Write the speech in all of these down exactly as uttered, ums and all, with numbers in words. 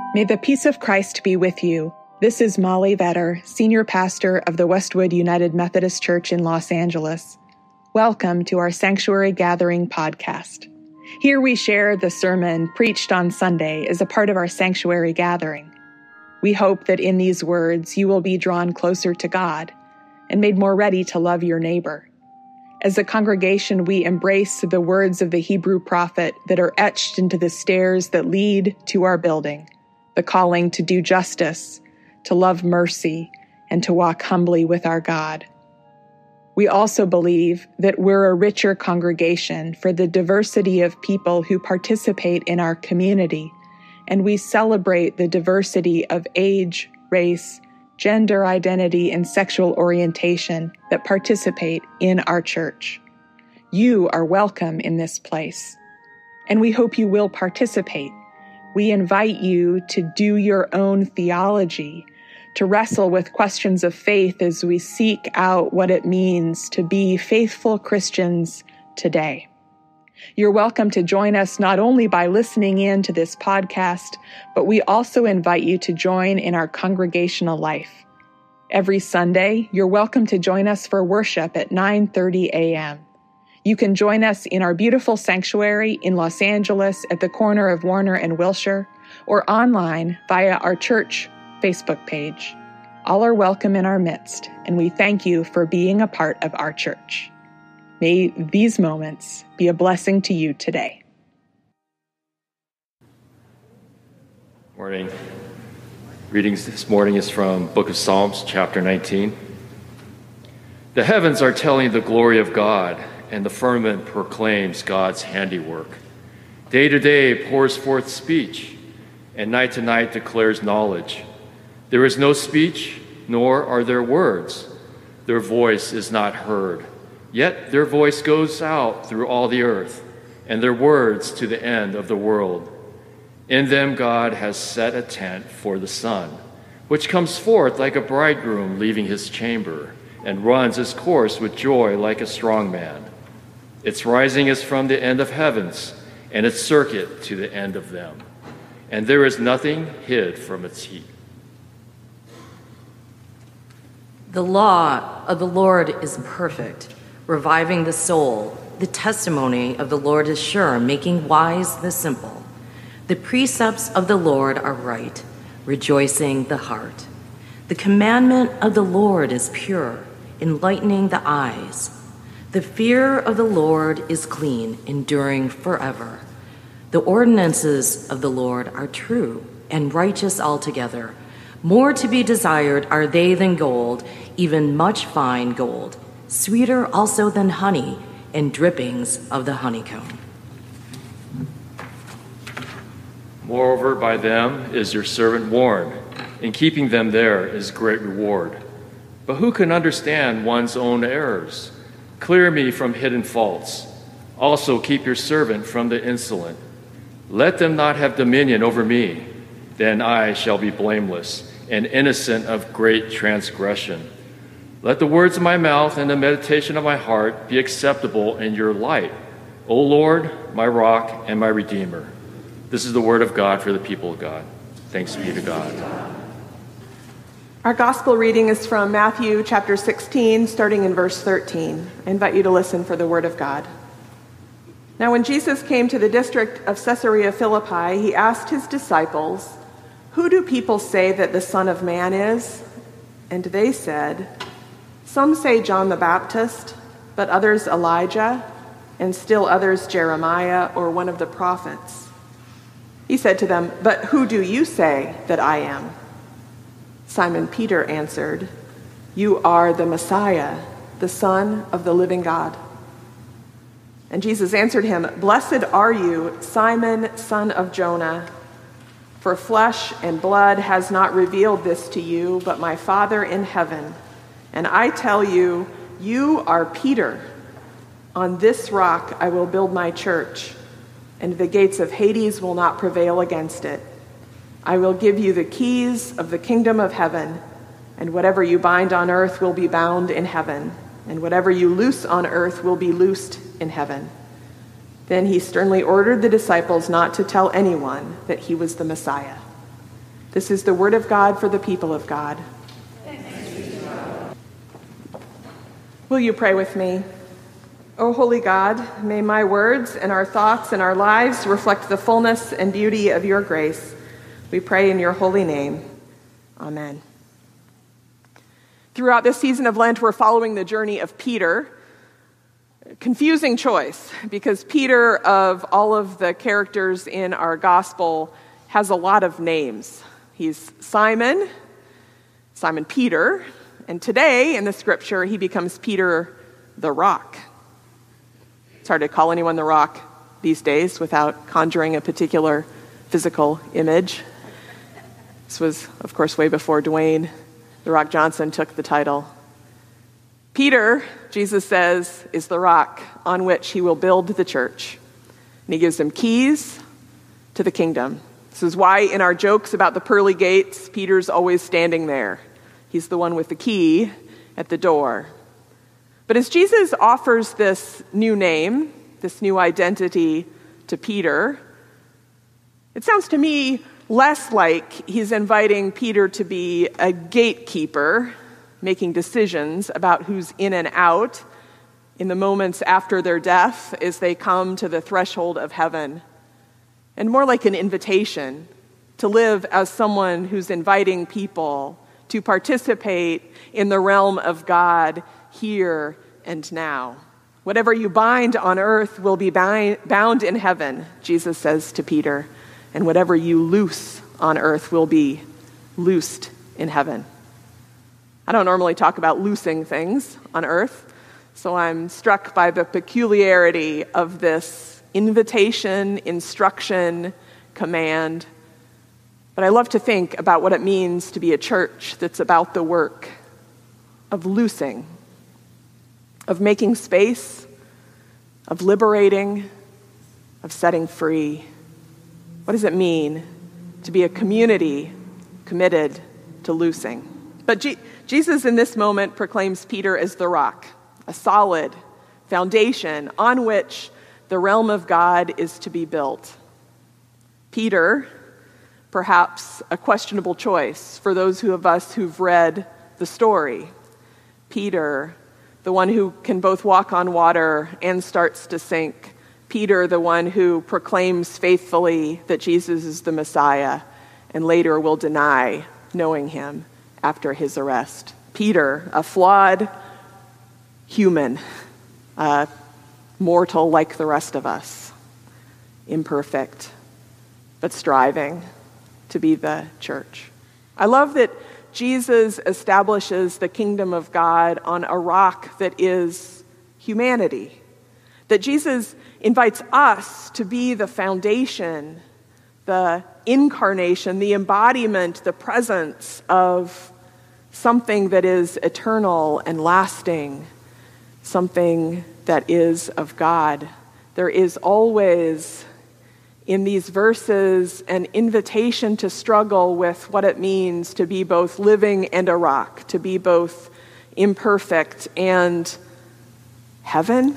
May the peace of Christ be with you. This is Molly Vetter, Senior Pastor of the Westwood United Methodist Church in Los Angeles. Welcome to our Sanctuary Gathering podcast. Here we share the sermon preached on Sunday as a part of our Sanctuary Gathering. We hope that in these words you will be drawn closer to God and made more ready to love your neighbor. As a congregation, we embrace the words of the Hebrew prophet that are etched into the stairs that lead to our building. The calling to do justice, to love mercy, and to walk humbly with our God. We also believe that we're a richer congregation for the diversity of people who participate in our community, and we celebrate the diversity of age, race, gender identity, and sexual orientation that participate in our church. You are welcome in this place, and we hope you will participate. We invite you to do your own theology, to wrestle with questions of faith as we seek out what it means to be faithful Christians today. You're welcome to join us not only by listening in to this podcast, but we also invite you to join in our congregational life. Every Sunday, you're welcome to join us for worship at nine thirty a.m. You can join us in our beautiful sanctuary in Los Angeles at the corner of Warner and Wilshire, or online via our church Facebook page. All are welcome in our midst, and we thank you for being a part of our church. May these moments be a blessing to you today. Morning. Readings this morning is from Book of Psalms, chapter nineteen. The heavens are telling the glory of God, and the firmament proclaims God's handiwork. Day to day pours forth speech, and night to night declares knowledge. There is no speech, nor are there words. Their voice is not heard. Yet their voice goes out through all the earth, and their words to the end of the world. In them God has set a tent for the sun, which comes forth like a bridegroom leaving his chamber, and runs his course with joy like a strong man. Its rising is from the end of heavens, and its circuit to the end of them. And there is nothing hid from its heat. The law of the Lord is perfect, reviving the soul. The testimony of the Lord is sure, making wise the simple. The precepts of the Lord are right, rejoicing the heart. The commandment of the Lord is pure, enlightening the eyes. The fear of the Lord is clean, enduring forever. The ordinances of the Lord are true and righteous altogether. More to be desired are they than gold, even much fine gold, sweeter also than honey and drippings of the honeycomb. Moreover, by them is your servant warned. In keeping them there is great reward. But who can understand one's own errors? Clear me from hidden faults. Also keep your servant from the insolent. Let them not have dominion over me. Then I shall be blameless and innocent of great transgression. Let the words of my mouth and the meditation of my heart be acceptable in your light, O Lord, my rock and my redeemer. This is the word of God for the people of God. Thanks be to God. Our gospel reading is from Matthew chapter sixteen, starting in verse thirteen. I invite you to listen for the word of God. Now, when Jesus came to the district of Caesarea Philippi, he asked his disciples, "Who do people say that the Son of Man is?" And they said, "Some say John the Baptist, but others Elijah, and still others Jeremiah or one of the prophets." He said to them, "But who do you say that I am?" Simon Peter answered, "You are the Messiah, the Son of the living God." And Jesus answered him, "Blessed are you, Simon, son of Jonah, for flesh and blood has not revealed this to you, but my Father in heaven. And I tell you, you are Peter. On this rock I will build my church, and the gates of Hades will not prevail against it. I will give you the keys of the kingdom of heaven, and whatever you bind on earth will be bound in heaven, and whatever you loose on earth will be loosed in heaven." Then he sternly ordered the disciples not to tell anyone that he was the Messiah. This is the word of God for the people of God. Will you pray with me? O holy God, may my words and our thoughts and our lives reflect the fullness and beauty of your grace. We pray in your holy name. Amen. Throughout this season of Lent, we're following the journey of Peter. Confusing choice, because Peter, of all of the characters in our gospel, has a lot of names. He's Simon, Simon Peter, and today in the scripture, he becomes Peter the Rock. It's hard to call anyone the Rock these days without conjuring a particular physical image. This was, of course, way before Dwayne The Rock Johnson took the title. Peter, Jesus says, is the rock on which he will build the church. And he gives him keys to the kingdom. This is why in our jokes about the pearly gates, Peter's always standing there. He's the one with the key at the door. But as Jesus offers this new name, this new identity to Peter, it sounds to me less like he's inviting Peter to be a gatekeeper, making decisions about who's in and out in the moments after their death as they come to the threshold of heaven, and more like an invitation to live as someone who's inviting people to participate in the realm of God here and now. Whatever you bind on earth will be bound in heaven, Jesus says to Peter, and whatever you loose on earth will be loosed in heaven. I don't normally talk about loosing things on earth, so I'm struck by the peculiarity of this invitation, instruction, command. But I love to think about what it means to be a church that's about the work of loosing, of making space, of liberating, of setting free. What does it mean to be a community committed to loosing? But G- Jesus in this moment proclaims Peter as the rock, a solid foundation on which the realm of God is to be built. Peter, perhaps a questionable choice for those of us who've read the story. Peter, the one who can both walk on water and starts to sink. Peter, the one who proclaims faithfully that Jesus is the Messiah and later will deny knowing him after his arrest. Peter, a flawed human, uh, mortal like the rest of us, imperfect, but striving to be the church. I love that Jesus establishes the kingdom of God on a rock that is humanity, that Jesus invites us to be the foundation, the incarnation, the embodiment, the presence of something that is eternal and lasting, something that is of God. There is always in these verses an invitation to struggle with what it means to be both living and a rock, to be both imperfect and heaven,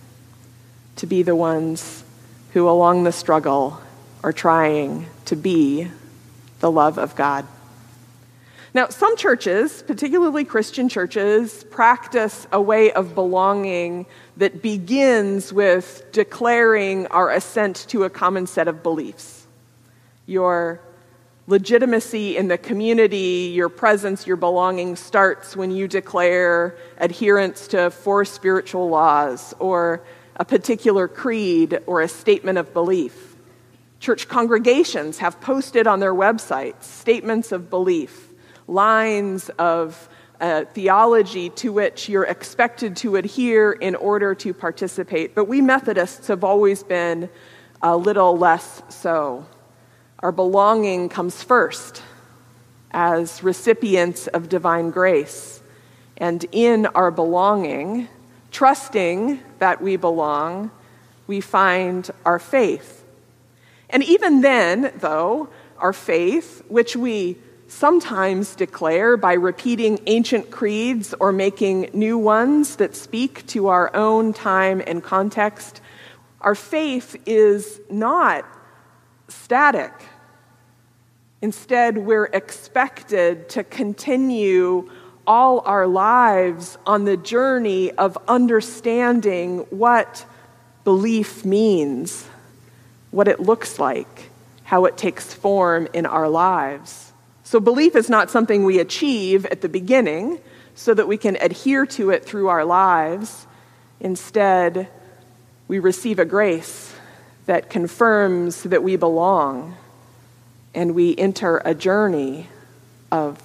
to be the ones who along the struggle are trying to be the love of God. Now, some churches, particularly Christian churches, practice a way of belonging that begins with declaring our assent to a common set of beliefs. Your legitimacy in the community, your presence, your belonging starts when you declare adherence to four spiritual laws or a particular creed or a statement of belief. Church congregations have posted on their websites statements of belief, lines of uh, theology to which you're expected to adhere in order to participate. But we Methodists have always been a little less so. Our belonging comes first as recipients of divine grace. And in our belonging, trusting that we belong, we find our faith. And even then, though, our faith, which we sometimes declare by repeating ancient creeds or making new ones that speak to our own time and context, our faith is not static. Instead, we're expected to continue all our lives on the journey of understanding what belief means, what it looks like, how it takes form in our lives. So belief is not something we achieve at the beginning so that we can adhere to it through our lives. Instead, we receive a grace that confirms that we belong, and we enter a journey of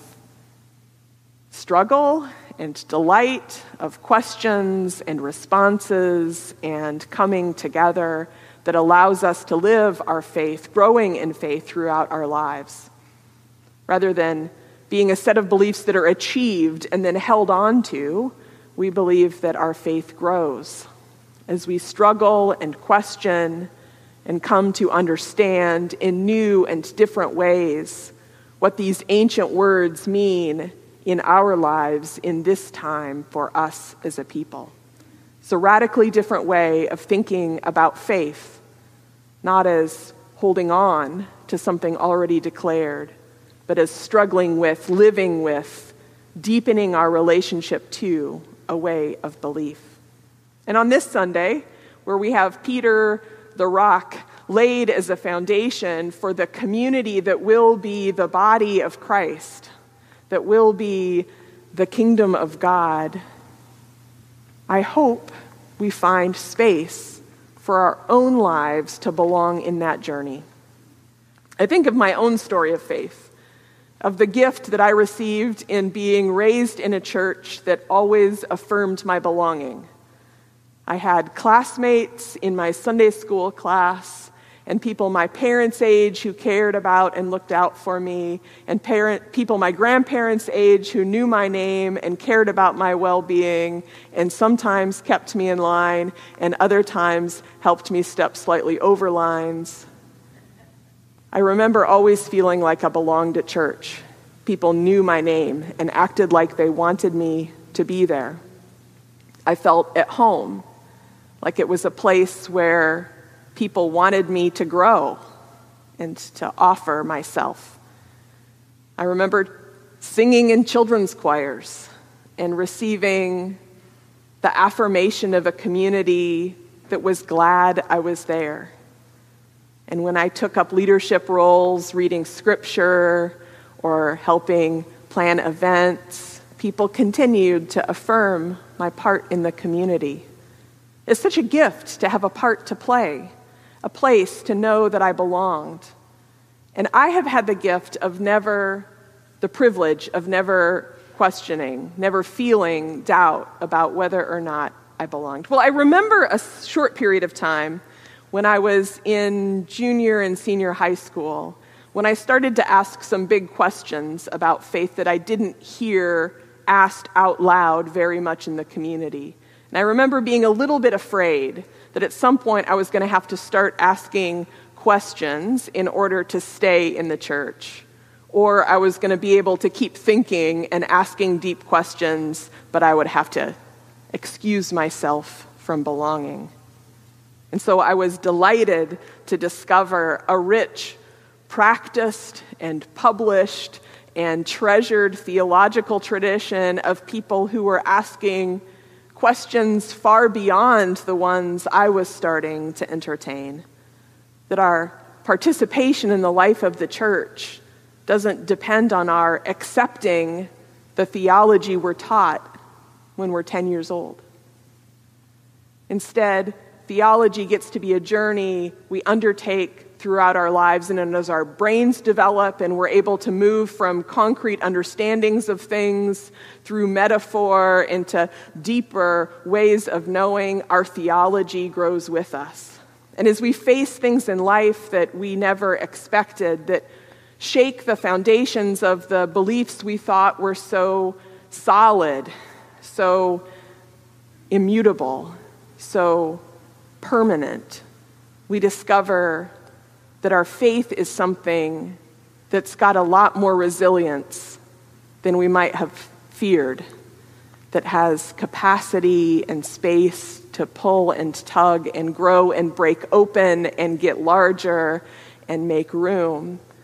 struggle and delight, of questions and responses and coming together that allows us to live our faith, growing in faith throughout our lives, rather than being a set of beliefs that are achieved and then held on to. We believe that our faith grows as we struggle and question and come to understand in new and different ways what these ancient words mean in our lives in this time for us as a people. It's a radically different way of thinking about faith, not as holding on to something already declared, but as struggling with, living with, deepening our relationship to a way of belief. And on this Sunday, where we have Peter the rock laid as a foundation for the community that will be the body of Christ, that will be the kingdom of God, I hope we find space for our own lives to belong in that journey. I think of my own story of faith, of the gift that I received in being raised in a church that always affirmed my belonging. I had classmates in my Sunday school class and people my parents' age who cared about and looked out for me, and parent people my grandparents' age who knew my name and cared about my well-being and sometimes kept me in line and other times helped me step slightly over lines. I remember always feeling like I belonged at church. People knew my name and acted like they wanted me to be there. I felt at home, like it was a place where people wanted me to grow and to offer myself. I remember singing in children's choirs and receiving the affirmation of a community that was glad I was there. And when I took up leadership roles, reading scripture or helping plan events, people continued to affirm my part in the community. It's such a gift to have a part to play, a place to know that I belonged. And I have had the gift of never, the privilege of never questioning, never feeling doubt about whether or not I belonged. Well, I remember a short period of time when I was in junior and senior high school, when I started to ask some big questions about faith that I didn't hear asked out loud very much in the community. And I remember being a little bit afraid that at some point I was going to have to start asking questions in order to stay in the church. Or I was going to be able to keep thinking and asking deep questions, but I would have to excuse myself from belonging. And so I was delighted to discover a rich, practiced and published and treasured theological tradition of people who were asking questions far beyond the ones I was starting to entertain. That our participation in the life of the church doesn't depend on our accepting the theology we're taught when we're ten years old. Instead, theology gets to be a journey we undertake throughout our lives, and as our brains develop and we're able to move from concrete understandings of things through metaphor into deeper ways of knowing, our theology grows with us. And as we face things in life that we never expected, that shake the foundations of the beliefs we thought were so solid, so immutable, so permanent, we discover that our faith is something that's got a lot more resilience than we might have feared, that has capacity and space to pull and tug and grow and break open and get larger and make room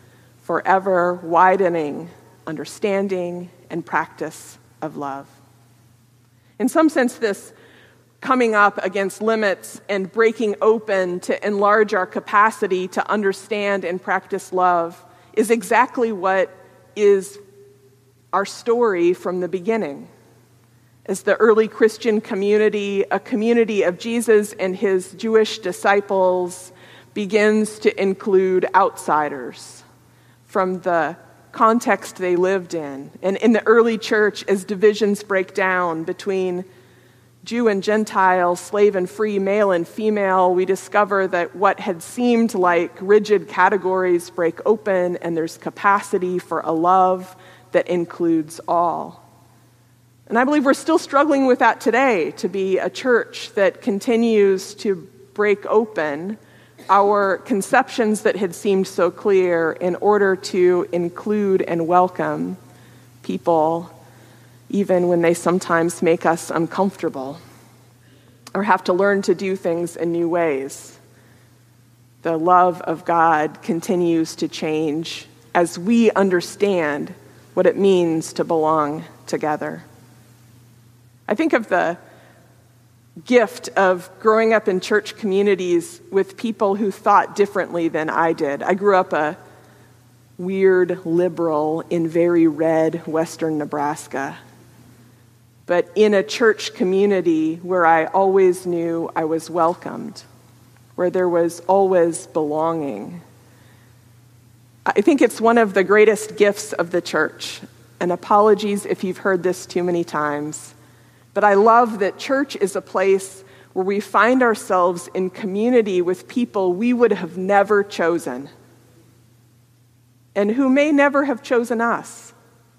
forever widening understanding and practice of love. In some sense, this coming up against limits and breaking open to enlarge our capacity to understand and practice love is exactly what is our story from the beginning. As the early Christian community, a community of Jesus and his Jewish disciples, begins to include outsiders from the context they lived in. And in the early church, as divisions break down between Jew and Gentile, slave and free, male and female, we discover that what had seemed like rigid categories break open, and there's capacity for a love that includes all. And I believe we're still struggling with that today, to be a church that continues to break open our conceptions that had seemed so clear in order to include and welcome people, even when they sometimes make us uncomfortable or have to learn to do things in new ways. The love of God continues to change as we understand what it means to belong together. I think of the gift of growing up in church communities with people who thought differently than I did. I grew up a weird liberal in very red western Nebraska, but in a church community where I always knew I was welcomed, where there was always belonging. I think it's one of the greatest gifts of the church, and apologies if you've heard this too many times. But I love that church is a place where we find ourselves in community with people we would have never chosen and who may never have chosen us.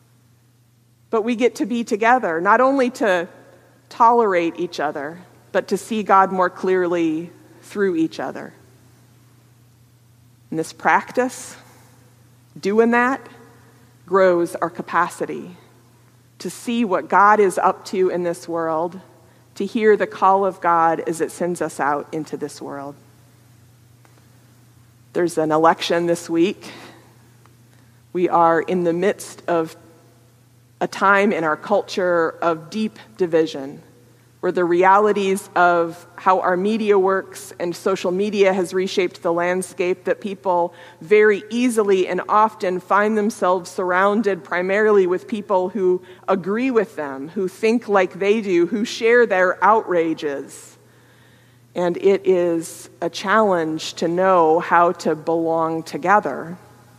But we get to be together, not only to tolerate each other, but to see God more clearly through each other. And this practice, doing that, grows our capacity to see what God is up to in this world, to hear the call of God as it sends us out into this world. There's an election this week. We are in the midst of a time in our culture of deep division, where the realities of how our media works and social media has reshaped the landscape, that people very easily and often find themselves surrounded primarily with people who agree with them, who think like they do, who share their outrages. And it is a challenge to know how to belong together.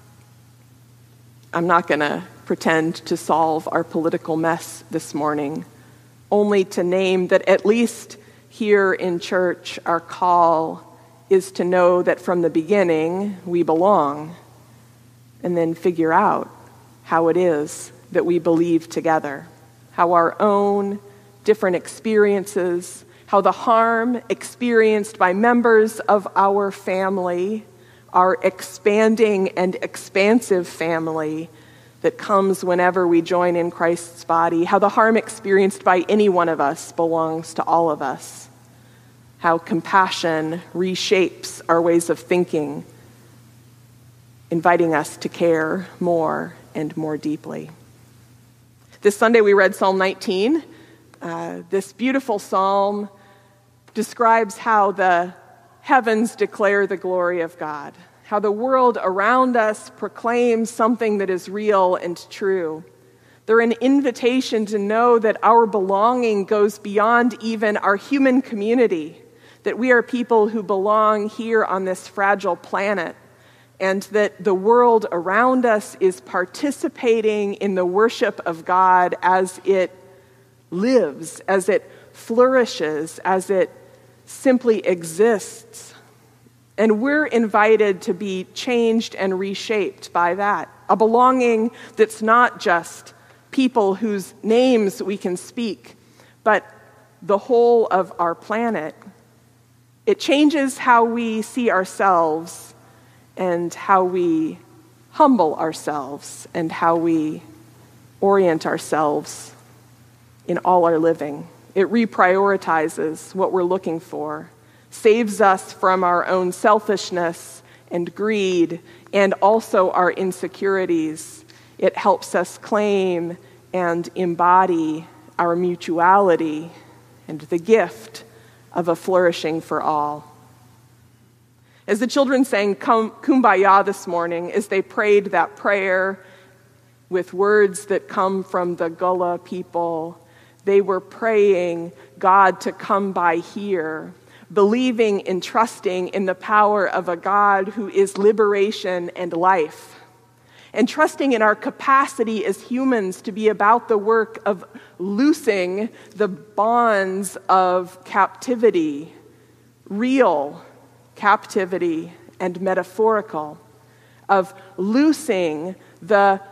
I'm not going to pretend to solve our political mess this morning, only to name that at least here in church, our call is to know that from the beginning we belong, and then figure out how it is that we believe together, how our own different experiences, how the harm experienced by members of our family, our expanding and expansive family that comes whenever we join in Christ's body, how the harm experienced by any one of us belongs to all of us, how compassion reshapes our ways of thinking, inviting us to care more and more deeply. This Sunday we read Psalm nineteen. Uh, this beautiful psalm describes how the heavens declare the glory of God, how the world around us proclaims something that is real and true. They're an invitation to know that our belonging goes beyond even our human community, that we are people who belong here on this fragile planet, and that the world around us is participating in the worship of God as it lives, as it flourishes, as it simply exists. And we're invited to be changed and reshaped by that. A belonging that's not just people whose names we can speak, but the whole of our planet. It changes how we see ourselves and how we humble ourselves and how we orient ourselves in all our living. It reprioritizes what we're looking for, saves us from our own selfishness, and greed, and also our insecurities. It helps us claim and embody our mutuality and the gift of a flourishing for all. As the children sang Kumbaya this morning, as they prayed that prayer with words that come from the Gullah people, they were praying God to come by here, believing and trusting in the power of a God who is liberation and life, and trusting in our capacity as humans to be about the work of loosing the bonds of captivity, real captivity and metaphorical, of loosing the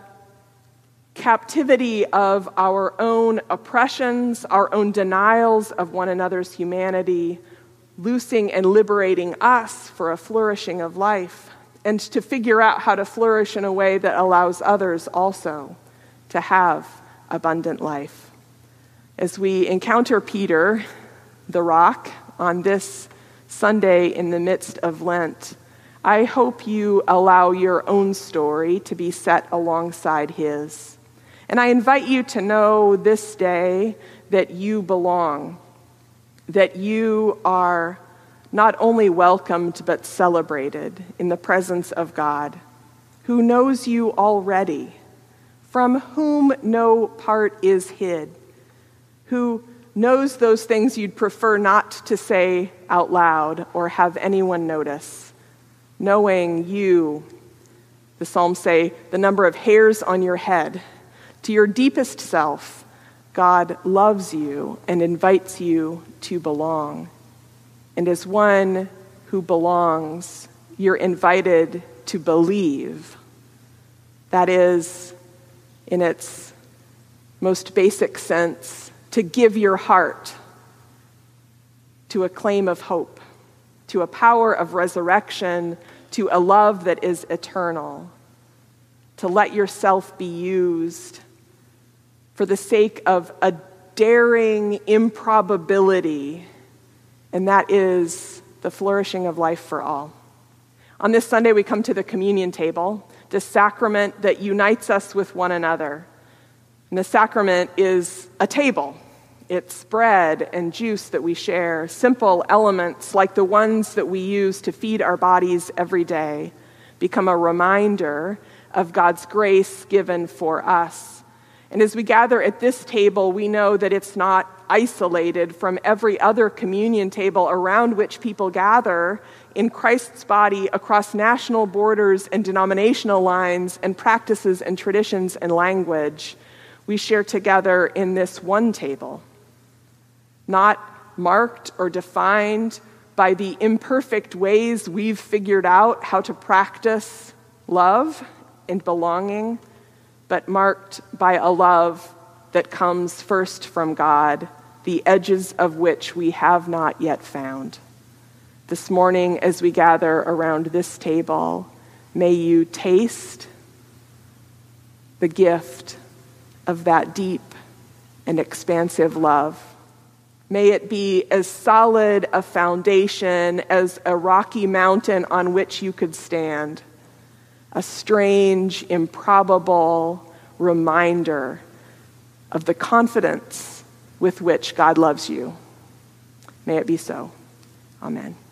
captivity of our own oppressions, our own denials of one another's humanity, loosing and liberating us for a flourishing of life, and to figure out how to flourish in a way that allows others also to have abundant life. As we encounter Peter, the rock, on this Sunday in the midst of Lent, I hope you allow your own story to be set alongside his. And I invite you to know this day that you belong, that you are not only welcomed but celebrated in the presence of God, who knows you already, from whom no part is hid, who knows those things you'd prefer not to say out loud or have anyone notice, knowing you, the Psalms say, the number of hairs on your head. To your deepest self, God loves you and invites you to belong. And as one who belongs, you're invited to believe. That is, in its most basic sense, to give your heart to a claim of hope, to a power of resurrection, to a love that is eternal, to let yourself be used for the sake of a daring improbability, and that is the flourishing of life for all. On this Sunday, we come to the communion table, the sacrament that unites us with one another. And the sacrament is a table. It's bread and juice that we share, simple elements like the ones that we use to feed our bodies every day, become a reminder of God's grace given for us. And as we gather at this table, we know that it's not isolated from every other communion table around which people gather in Christ's body across national borders and denominational lines and practices and traditions and language. We share together in this one table, not marked or defined by the imperfect ways we've figured out how to practice love and belonging, but marked by a love that comes first from God, the edges of which we have not yet found. This morning, as we gather around this table, may you taste the gift of that deep and expansive love. May it be as solid a foundation as a rocky mountain on which you could stand, a strange, improbable reminder of the confidence with which God loves you. May it be so. Amen.